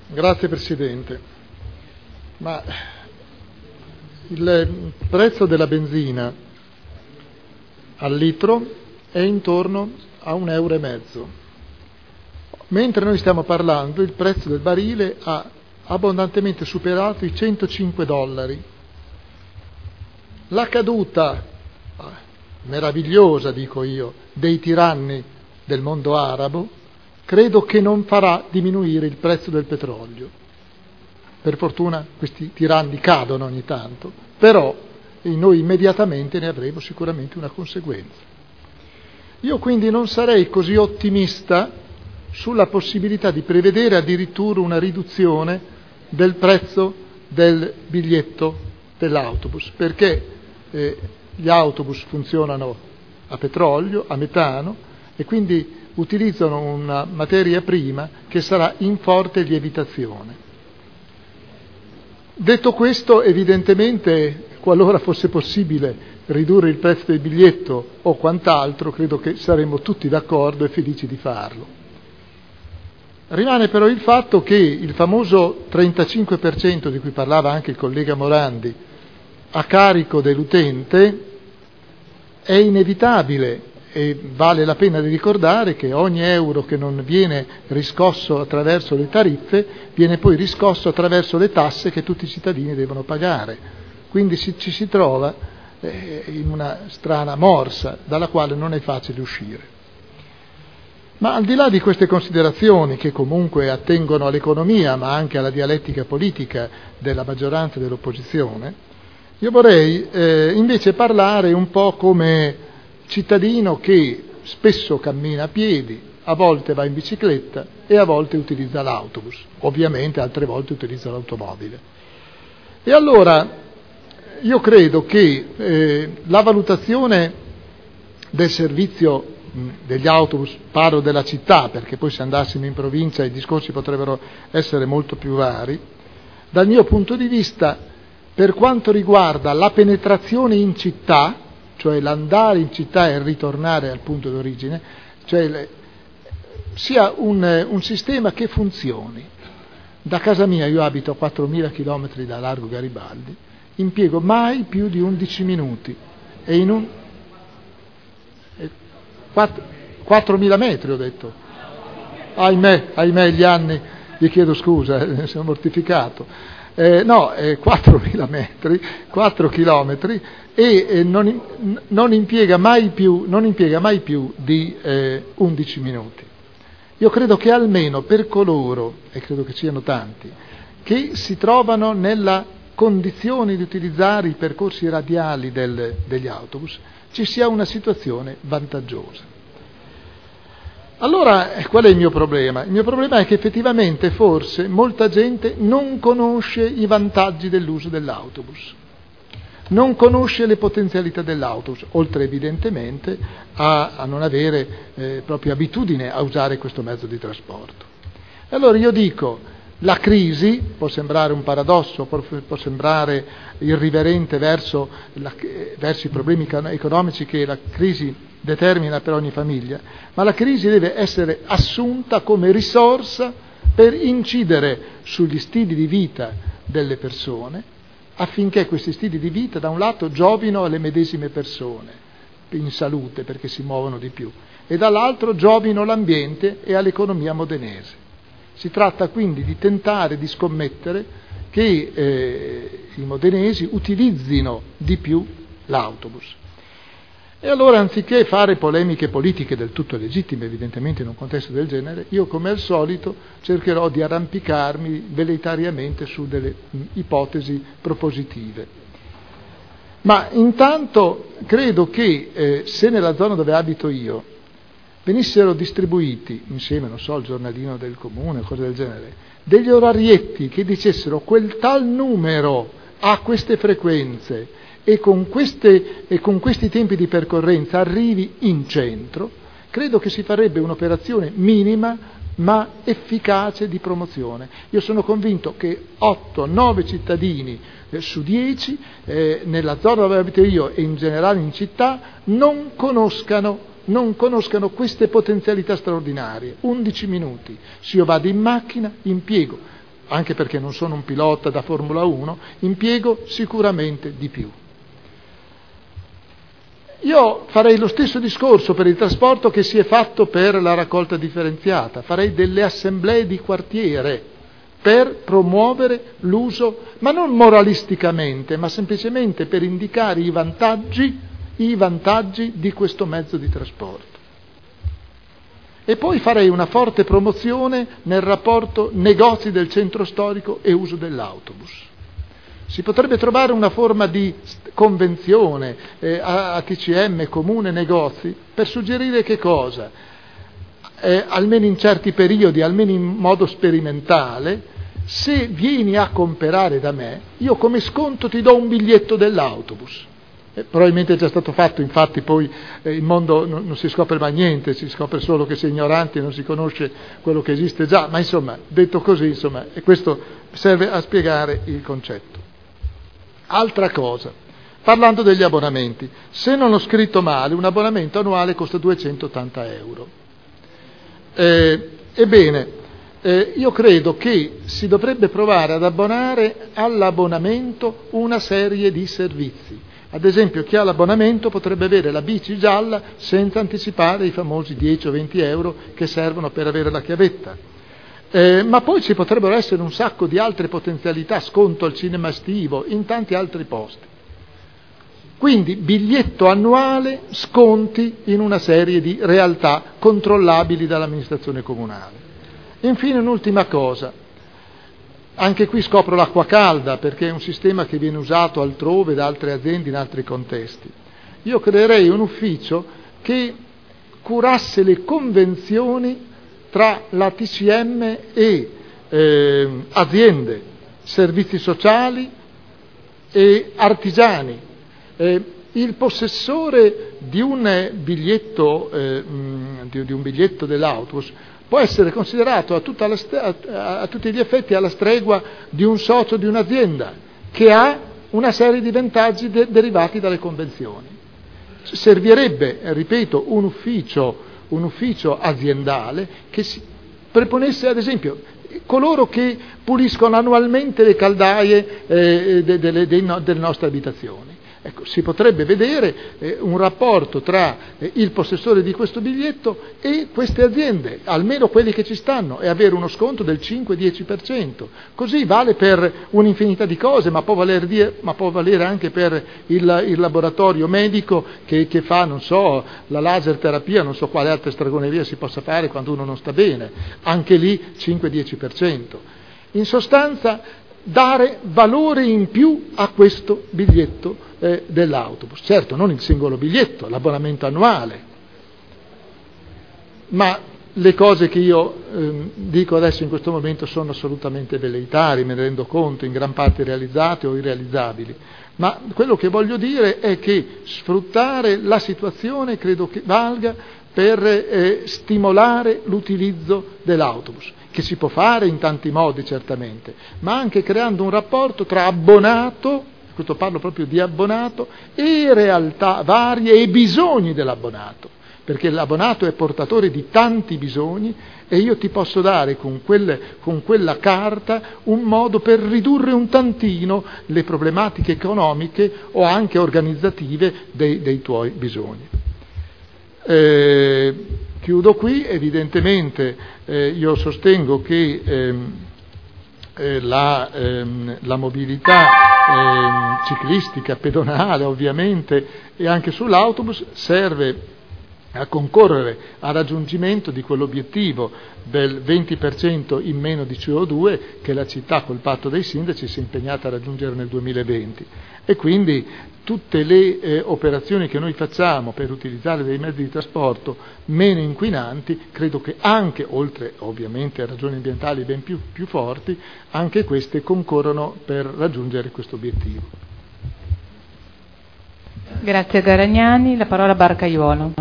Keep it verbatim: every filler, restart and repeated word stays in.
Grazie Presidente. Ma il prezzo della benzina al litro è intorno a un euro e mezzo, mentre noi stiamo parlando il prezzo del barile ha abbondantemente superato i centocinque dollari. La caduta meravigliosa, dico io, dei tiranni del mondo arabo credo che non farà diminuire il prezzo del petrolio. Per fortuna questi tiranni cadono ogni tanto, però noi immediatamente ne avremo sicuramente una conseguenza. Io quindi non sarei così ottimista sulla possibilità di prevedere addirittura una riduzione del prezzo del biglietto dell'autobus, perché eh, gli autobus funzionano a petrolio, a metano, e quindi utilizzano una materia prima che sarà in forte lievitazione. Detto questo, evidentemente, qualora fosse possibile ridurre il prezzo del biglietto o quant'altro, credo che saremmo tutti d'accordo e felici di farlo. Rimane però il fatto che il famoso trentacinque per cento di cui parlava anche il collega Morandi a carico dell'utente è inevitabile. E vale la pena di ricordare che ogni euro che non viene riscosso attraverso le tariffe viene poi riscosso attraverso le tasse che tutti i cittadini devono pagare. Quindi si, ci si trova eh, in una strana morsa dalla quale non è facile uscire. Ma al di là di queste considerazioni, che comunque attengono all'economia ma anche alla dialettica politica della maggioranza e dell'opposizione, io vorrei eh, invece parlare un po' come cittadino che spesso cammina a piedi, a volte va in bicicletta e a volte utilizza l'autobus, ovviamente altre volte utilizza l'automobile. E allora io credo che eh, la valutazione del servizio mh, degli autobus, parlo della città perché poi se andassimo in provincia i discorsi potrebbero essere molto più vari, dal mio punto di vista per quanto riguarda la penetrazione in città, cioè l'andare in città e ritornare al punto d'origine, cioè le, sia un, un sistema che funzioni. Da casa mia, io abito a quattromila chilometri da Largo Garibaldi, impiego mai più di undici minuti e in un eh, quattromila metri ho detto. Ahimè, ahimè gli anni, vi chiedo scusa, eh, sono mortificato. Eh, no, eh, quattromila metri, quattro chilometri e eh, non, non, impiega mai più, non impiega mai più di eh, undici minuti. Io credo che almeno per coloro, e credo che siano tanti, che si trovano nella condizione di utilizzare i percorsi radiali del, degli autobus, ci sia una situazione vantaggiosa. Allora, qual è il mio problema? Il mio problema è che effettivamente forse molta gente non conosce i vantaggi dell'uso dell'autobus, non conosce le potenzialità dell'autobus, oltre evidentemente a, a non avere eh, proprio abitudine a usare questo mezzo di trasporto. E allora io dico, la crisi, può sembrare un paradosso, può, può sembrare irriverente verso, la, verso i problemi economici che la crisi determina per ogni famiglia, ma la crisi deve essere assunta come risorsa per incidere sugli stili di vita delle persone, affinché questi stili di vita da un lato giovino alle medesime persone in salute perché si muovono di più e dall'altro giovino l'ambiente e all'economia modenese. Si tratta quindi di tentare di scommettere che eh, i modenesi utilizzino di più l'autobus. E allora, anziché fare polemiche politiche del tutto legittime, evidentemente in un contesto del genere, io come al solito cercherò di arrampicarmi veleitariamente su delle mh, ipotesi propositive. Ma intanto credo che eh, se nella zona dove abito io venissero distribuiti, insieme, non so, al giornalino del comune o cose del genere, degli orarietti che dicessero quel tal numero a queste frequenze e con, queste, e con questi tempi di percorrenza arrivi in centro, credo che si farebbe un'operazione minima ma efficace di promozione. Io sono convinto che otto nove cittadini eh, su dieci eh, nella zona dove abito io e in generale in città non conoscano non conoscano queste potenzialità straordinarie. undici minuti, se io vado in macchina impiego anche perché non sono un pilota da Formula uno, impiego sicuramente di più. Io farei lo stesso discorso per il trasporto che si è fatto per la raccolta differenziata, farei delle assemblee di quartiere per promuovere l'uso, ma non moralisticamente, ma semplicemente per indicare i vantaggi, i vantaggi di questo mezzo di trasporto. E poi farei una forte promozione nel rapporto negozi del centro storico e uso dell'autobus. Si potrebbe trovare una forma di convenzione eh, a T C M, comune, negozi, per suggerire che cosa? Eh, almeno in certi periodi, almeno in modo sperimentale, se vieni a comprare da me, io come sconto ti do un biglietto dell'autobus. Eh, probabilmente è già stato fatto, infatti poi eh, il mondo non, non si scopre mai niente, si scopre solo che si è ignoranti e non si conosce quello che esiste già, ma insomma, detto così, insomma, e questo serve a spiegare il concetto. Altra cosa, parlando degli abbonamenti, se non ho scritto male, un abbonamento annuale costa duecentottanta euro. Eh, ebbene, eh, io credo che si dovrebbe provare ad abbonare all'abbonamento una serie di servizi. Ad esempio, chi ha l'abbonamento potrebbe avere la bici gialla senza anticipare i famosi dieci o venti euro che servono per avere la chiavetta. Eh, ma poi ci potrebbero essere un sacco di altre potenzialità, sconto al cinema estivo, in tanti altri posti. Quindi biglietto annuale, sconti in una serie di realtà controllabili dall'amministrazione comunale. Infine un'ultima cosa, anche qui scopro l'acqua calda perché è un sistema che viene usato altrove da altre aziende in altri contesti. Io creerei un ufficio che curasse le convenzioni tra la T C M e eh, aziende, servizi sociali e artigiani. Eh, il possessore di un biglietto, eh, di, di un biglietto dell'autobus può essere considerato a, tutta la, a, a tutti gli effetti alla stregua di un socio di un'azienda che ha una serie di vantaggi de- derivati dalle convenzioni. Servirebbe, ripeto, un ufficio un ufficio aziendale che si preponesse, ad esempio, coloro che puliscono annualmente le caldaie eh, de, de, de, de, no, delle nostre abitazioni. Ecco, si potrebbe vedere eh, un rapporto tra eh, il possessore di questo biglietto e queste aziende, almeno quelli che ci stanno, e avere uno sconto del cinque-dieci per cento. Così vale per un'infinità di cose, ma può valere, di, ma può valere anche per il, il laboratorio medico che, che fa, non so, la laser terapia, non so quale altra stregoneria si possa fare quando uno non sta bene. Anche lì cinque-dieci per cento. In sostanza, dare valore in più a questo biglietto eh, dell'autobus. Certo, non il singolo biglietto, l'abbonamento annuale, ma le cose che io eh, dico adesso in questo momento sono assolutamente velleitarie, me ne rendo conto, in gran parte realizzate o irrealizzabili, ma quello che voglio dire è che sfruttare la situazione credo che valga per eh, stimolare l'utilizzo dell'autobus, che si può fare in tanti modi certamente, ma anche creando un rapporto tra abbonato, questo parlo proprio di abbonato, e realtà varie e bisogni dell'abbonato, perché l'abbonato è portatore di tanti bisogni e io ti posso dare con, quelle, con quella carta un modo per ridurre un tantino le problematiche economiche o anche organizzative dei, dei tuoi bisogni. Eh, chiudo qui, evidentemente eh, io sostengo che ehm, eh, la, ehm, la mobilità ehm, ciclistica, pedonale ovviamente e anche sull'autobus serve a concorrere al raggiungimento di quell'obiettivo del venti per cento in meno di C O due che la città col patto dei sindaci si è impegnata a raggiungere nel duemilaventi, e quindi tutte le eh, operazioni che noi facciamo per utilizzare dei mezzi di trasporto meno inquinanti, credo che anche, oltre ovviamente a ragioni ambientali ben più, più forti, anche queste concorrono per raggiungere questo obiettivo. Grazie Garagnani, la parola a Barcaiuolo.